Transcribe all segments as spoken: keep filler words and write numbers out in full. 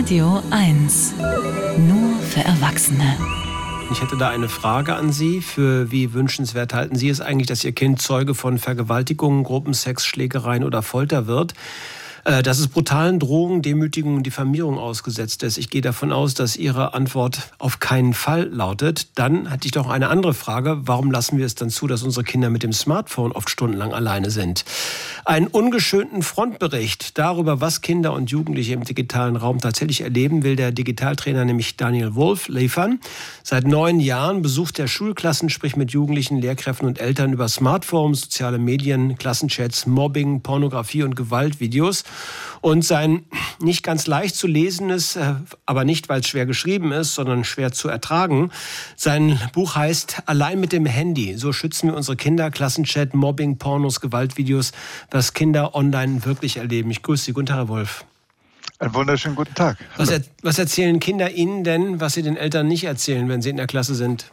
Radio eins. Nur für Erwachsene. Ich hätte da eine Frage an Sie. Für wie wünschenswert halten Sie es eigentlich, dass Ihr Kind Zeuge von Vergewaltigungen, Gruppensex, Schlägereien oder Folter wird? Dass es brutalen Drohungen, Demütigungen und Diffamierung ausgesetzt ist. Ich gehe davon aus, dass Ihre Antwort auf keinen Fall lautet. Dann hatte ich doch eine andere Frage. Warum lassen wir es dann zu, dass unsere Kinder mit dem Smartphone oft stundenlang alleine sind? Einen ungeschönten Frontbericht darüber, was Kinder und Jugendliche im digitalen Raum tatsächlich erleben, will der Digitaltrainer, nämlich Daniel Wolf, liefern. Seit neun Jahren besucht er Schulklassen, spricht mit Jugendlichen, Lehrkräften und Eltern über Smartphones, soziale Medien, Klassenchats, Mobbing, Pornografie und Gewaltvideos. Und sein nicht ganz leicht zu lesenes, aber nicht, weil es schwer geschrieben ist, sondern schwer zu ertragen. Sein Buch heißt Allein mit dem Handy. So schützen wir unsere Kinder. Klassenchat, Mobbing, Pornos, Gewaltvideos, was Kinder online wirklich erleben. Ich grüße Sie. Guten Tag, Herr Wolf. Einen wunderschönen guten Tag. Was, er, was erzählen Kinder Ihnen denn, was sie den Eltern nicht erzählen, wenn sie in der Klasse sind?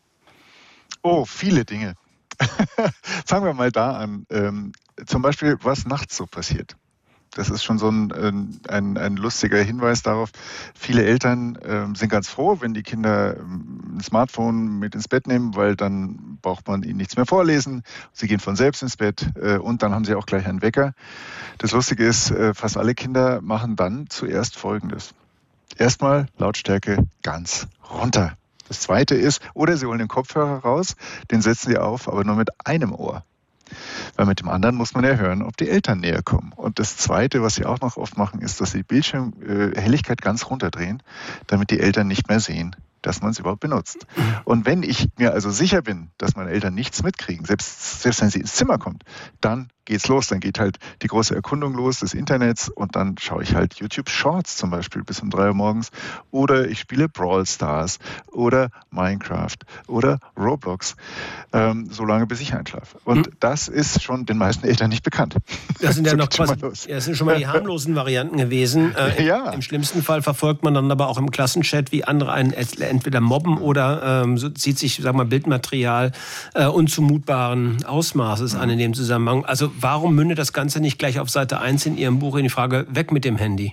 Oh, viele Dinge. Fangen wir mal da an. Ähm, zum Beispiel, was nachts so passiert. Das ist schon so ein, ein, ein lustiger Hinweis darauf. Viele Eltern äh, sind ganz froh, wenn die Kinder ein Smartphone mit ins Bett nehmen, weil dann braucht man ihnen nichts mehr vorlesen. Sie gehen von selbst ins Bett äh, und dann haben sie auch gleich einen Wecker. Das Lustige ist, äh, fast alle Kinder machen dann zuerst Folgendes. Erstmal Lautstärke ganz runter. Das Zweite ist, oder sie holen den Kopfhörer raus, den setzen sie auf, aber nur mit einem Ohr. Weil mit dem anderen muss man ja hören, ob die Eltern näher kommen. Und das Zweite, was sie auch noch oft machen, ist, dass sie die Bildschirmhelligkeit ganz runterdrehen, damit die Eltern nicht mehr sehen, dass man es überhaupt benutzt. Und wenn ich mir also sicher bin, dass meine Eltern nichts mitkriegen, selbst, selbst wenn sie ins Zimmer kommt, dann geht's los. Dann geht halt die große Erkundung los des Internets und dann schaue ich halt YouTube Shorts zum Beispiel bis um drei Uhr morgens oder ich spiele Brawl Stars oder Minecraft oder Roblox, ähm, so lange bis ich einschlafe. Und hm. das ist schon den meisten Eltern nicht bekannt. Das sind ja so noch quasi, das sind schon mal die harmlosen Varianten gewesen. Äh, ja. Im schlimmsten Fall verfolgt man dann aber auch im Klassenchat, wie andere einen entweder mobben oder ähm, so zieht sich, sag mal, Bildmaterial äh, unzumutbaren Ausmaßes mhm. an in dem Zusammenhang. Also warum mündet das Ganze nicht gleich auf Seite eins in Ihrem Buch in die Frage, weg mit dem Handy?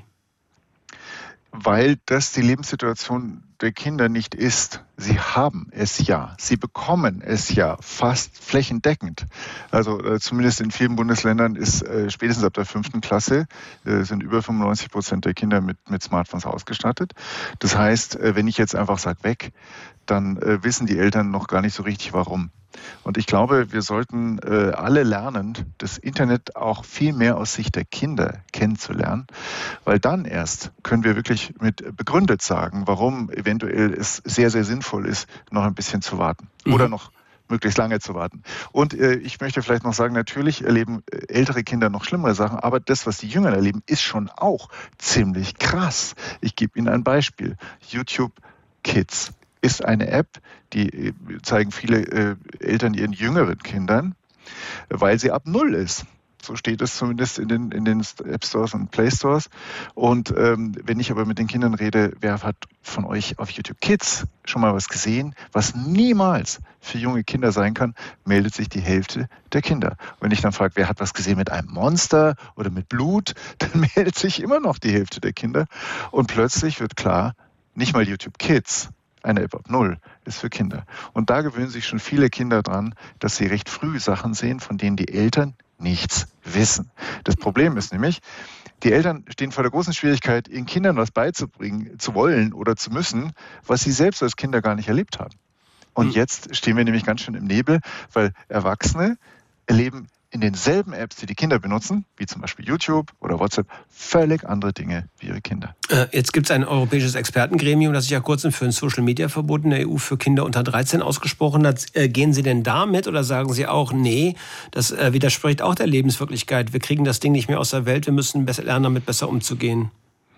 Weil das die Lebenssituation der Kinder nicht ist. Sie haben es ja, sie bekommen es ja fast flächendeckend. Also äh, zumindest in vielen Bundesländern ist äh, spätestens ab der fünften Klasse äh, sind über fünfundneunzig Prozent der Kinder mit, mit Smartphones ausgestattet. Das heißt, äh, wenn ich jetzt einfach sage weg, dann äh, wissen die Eltern noch gar nicht so richtig warum. Und ich glaube, wir sollten äh, alle lernen, das Internet auch viel mehr aus Sicht der Kinder kennenzulernen, weil dann erst können wir wirklich mit begründet sagen, warum eventuell es sehr, sehr sinnvoll ist, noch ein bisschen zu warten mhm. oder noch möglichst lange zu warten. Und äh, ich möchte vielleicht noch sagen, natürlich erleben ältere Kinder noch schlimmere Sachen, aber das, was die Jüngeren erleben, ist schon auch ziemlich krass. Ich gebe Ihnen ein Beispiel. YouTube Kids ist eine App, die zeigen viele äh, Eltern ihren jüngeren Kindern, weil sie ab null ist. So steht es zumindest in den, in den App Stores und Play Stores. Und ähm, wenn ich aber mit den Kindern rede, wer hat von euch auf YouTube Kids schon mal was gesehen, was niemals für junge Kinder sein kann, meldet sich die Hälfte der Kinder. Und wenn ich dann frage, wer hat was gesehen mit einem Monster oder mit Blut, dann meldet sich immer noch die Hälfte der Kinder. Und plötzlich wird klar, nicht mal YouTube Kids, eine App ab null, ist für Kinder. Und da gewöhnen sich schon viele Kinder dran, dass sie recht früh Sachen sehen, von denen die Eltern nichts wissen. Das Problem ist nämlich, die Eltern stehen vor der großen Schwierigkeit, ihren Kindern was beizubringen, zu wollen oder zu müssen, was sie selbst als Kinder gar nicht erlebt haben. Und jetzt stehen wir nämlich ganz schön im Nebel, weil Erwachsene erleben in denselben Apps, die die Kinder benutzen, wie zum Beispiel YouTube oder WhatsApp, völlig andere Dinge wie ihre Kinder. Äh, jetzt gibt es ein europäisches Expertengremium, das sich ja kurz für ein Social-Media-Verbot in der E U für Kinder unter dreizehn ausgesprochen hat. Äh, gehen Sie denn damit oder sagen Sie auch, nee, das äh, widerspricht auch der Lebenswirklichkeit, wir kriegen das Ding nicht mehr aus der Welt, wir müssen besser lernen, damit besser umzugehen?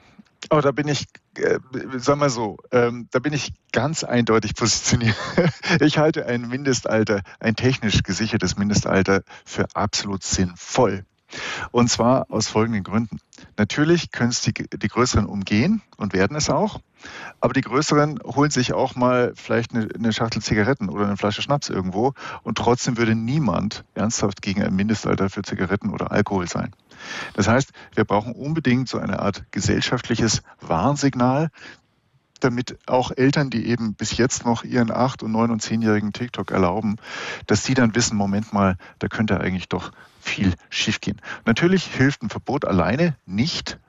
Oh, da bin ich, äh, sag mal so, ähm, da bin ich ganz eindeutig positioniert. Ich halte ein Mindestalter, ein technisch gesichertes Mindestalter für absolut sinnvoll. Und zwar aus folgenden Gründen. Natürlich können es die, die Größeren umgehen und werden es auch. Aber die Größeren holen sich auch mal vielleicht eine, eine Schachtel Zigaretten oder eine Flasche Schnaps irgendwo. Und trotzdem würde niemand ernsthaft gegen ein Mindestalter für Zigaretten oder Alkohol sein. Das heißt, wir brauchen unbedingt so eine Art gesellschaftliches Warnsignal, damit auch Eltern, die eben bis jetzt noch ihren acht- und neun- und zehnjährigen TikTok erlauben, dass die dann wissen, Moment mal, da könnte eigentlich doch viel schiefgehen. Natürlich hilft ein Verbot alleine nicht.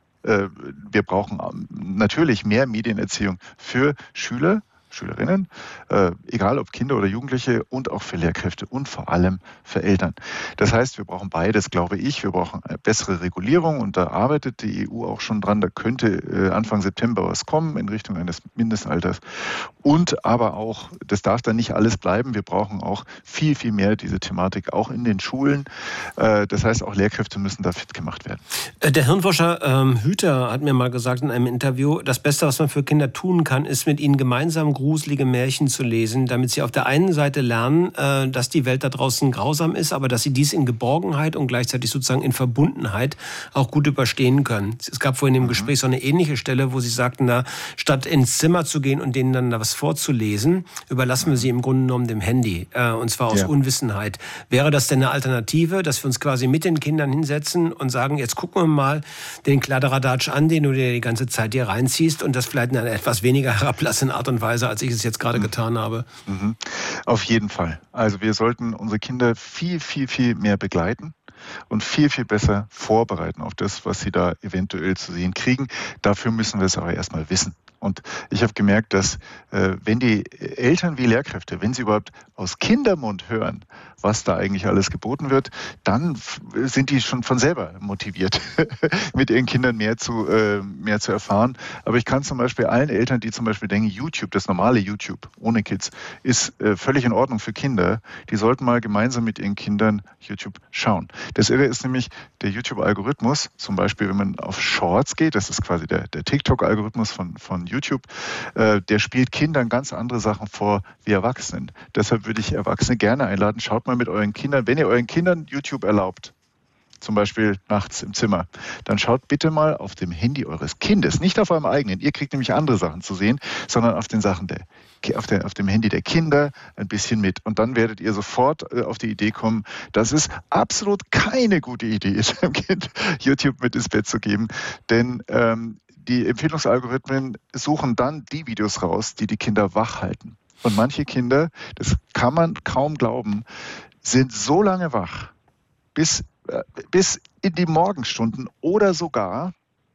Wir brauchen natürlich mehr Medienerziehung für Schüler, Schülerinnen, äh, egal ob Kinder oder Jugendliche und auch für Lehrkräfte und vor allem für Eltern. Das heißt, wir brauchen beides, glaube ich. Wir brauchen eine bessere Regulierung und da arbeitet die E U auch schon dran. Da könnte äh, Anfang September was kommen in Richtung eines Mindestalters. Und aber auch, das darf dann nicht alles bleiben. Wir brauchen auch viel, viel mehr diese Thematik auch in den Schulen. Äh, das heißt, auch Lehrkräfte müssen da fit gemacht werden. Der Hirnforscher ähm, Hüter hat mir mal gesagt in einem Interview, das Beste, was man für Kinder tun kann, ist mit ihnen gemeinsam gruselige Märchen zu lesen, damit sie auf der einen Seite lernen, äh, dass die Welt da draußen grausam ist, aber dass sie dies in Geborgenheit und gleichzeitig sozusagen in Verbundenheit auch gut überstehen können. Es gab vorhin im mhm. Gespräch so eine ähnliche Stelle, wo sie sagten, na, statt ins Zimmer zu gehen und denen dann da was vorzulesen, überlassen wir sie im Grunde genommen dem Handy, äh, und zwar aus ja. Unwissenheit. Wäre das denn eine Alternative, dass wir uns quasi mit den Kindern hinsetzen und sagen, jetzt gucken wir mal den Kladderadatsch an, den du dir die ganze Zeit hier reinziehst und das vielleicht in einer etwas weniger herablassenden Art und Weise, als ich es jetzt gerade mhm. getan habe? Mhm. Auf jeden Fall. Also wir sollten unsere Kinder viel, viel, viel mehr begleiten und viel, viel besser vorbereiten auf das, was sie da eventuell zu sehen kriegen. Dafür müssen wir es aber erstmal wissen. Und ich habe gemerkt, dass äh, wenn die Eltern wie Lehrkräfte, wenn sie überhaupt aus Kindermund hören, was da eigentlich alles geboten wird, dann f- sind die schon von selber motiviert, mit ihren Kindern mehr zu, äh, mehr zu erfahren. Aber ich kann zum Beispiel allen Eltern, die zum Beispiel denken, YouTube, das normale YouTube ohne Kids, ist äh, völlig in Ordnung für Kinder, die sollten mal gemeinsam mit ihren Kindern YouTube schauen. Das Irre ist nämlich der YouTube-Algorithmus, zum Beispiel wenn man auf Shorts geht, das ist quasi der, der TikTok-Algorithmus von, von YouTube, äh, der spielt Kindern ganz andere Sachen vor wie Erwachsenen. Deshalb würde ich Erwachsene gerne einladen, schaut mal mit euren Kindern, wenn ihr euren Kindern YouTube erlaubt, zum Beispiel nachts im Zimmer, dann schaut bitte mal auf dem Handy eures Kindes, nicht auf eurem eigenen. Ihr kriegt nämlich andere Sachen zu sehen, sondern auf den Sachen der, auf, der, auf dem Handy der Kinder ein bisschen mit. Und dann werdet ihr sofort äh, auf die Idee kommen, dass es absolut keine gute Idee ist, dem Kind YouTube mit ins Bett zu geben. Denn ähm, die Empfehlungsalgorithmen suchen dann die Videos raus, die die Kinder wach halten. Und manche Kinder, das kann man kaum glauben, sind so lange wach, bis, äh, bis in die Morgenstunden oder sogar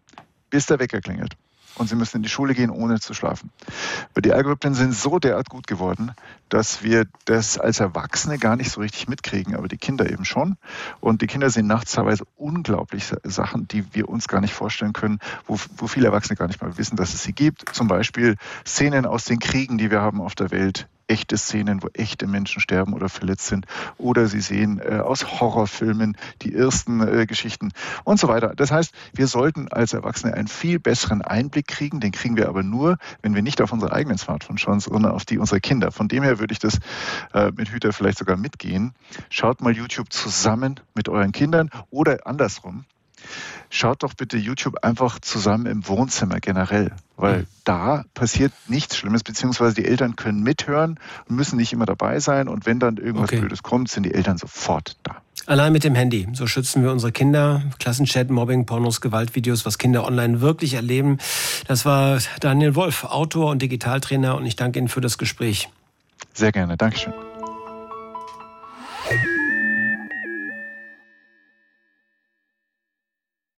bis der Wecker klingelt. Und sie müssen in die Schule gehen, ohne zu schlafen. Aber die Algorithmen sind so derart gut geworden, dass wir das als Erwachsene gar nicht so richtig mitkriegen, aber die Kinder eben schon. Und die Kinder sehen nachts teilweise unglaublich Sachen, die wir uns gar nicht vorstellen können, wo, wo viele Erwachsene gar nicht mal wissen, dass es sie gibt. Zum Beispiel Szenen aus den Kriegen, die wir haben auf der Welt. Echte Szenen, wo echte Menschen sterben oder verletzt sind. Oder sie sehen äh, aus Horrorfilmen die ersten äh, Geschichten und so weiter. Das heißt, wir sollten als Erwachsene einen viel besseren Einblick kriegen. Den kriegen wir aber nur, wenn wir nicht auf unsere eigenen Smartphones schauen, sondern auf die unserer Kinder. Von dem her würde ich das äh, mit Hüter vielleicht sogar mitgehen. Schaut mal YouTube zusammen mit euren Kindern oder andersrum. Schaut doch bitte YouTube einfach zusammen im Wohnzimmer generell, weil mhm. da passiert nichts Schlimmes, beziehungsweise die Eltern können mithören und müssen nicht immer dabei sein und wenn dann irgendwas okay. Blödes kommt, sind die Eltern sofort da. Allein mit dem Handy. So schützen wir unsere Kinder. Klassenchat, Mobbing, Pornos, Gewaltvideos, was Kinder online wirklich erleben. Das war Daniel Wolf, Autor und Digitaltrainer und ich danke Ihnen für das Gespräch. Sehr gerne, Dankeschön.